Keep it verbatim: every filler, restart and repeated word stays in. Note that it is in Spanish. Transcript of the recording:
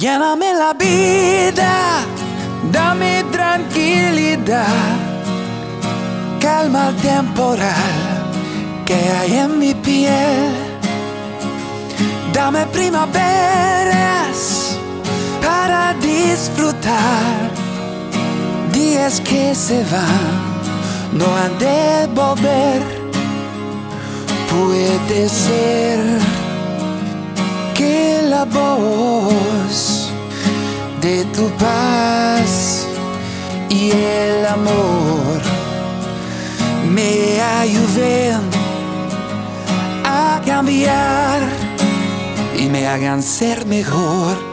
Lléname la vida, dame tranquilidad, calma el temporal que hay en mi piel. Dame primaveras para disfrutar, días que se van, no han de volver. Puede ser que la voz de tu paz y el amor me ayuden a cambiar y me hagan ser mejor.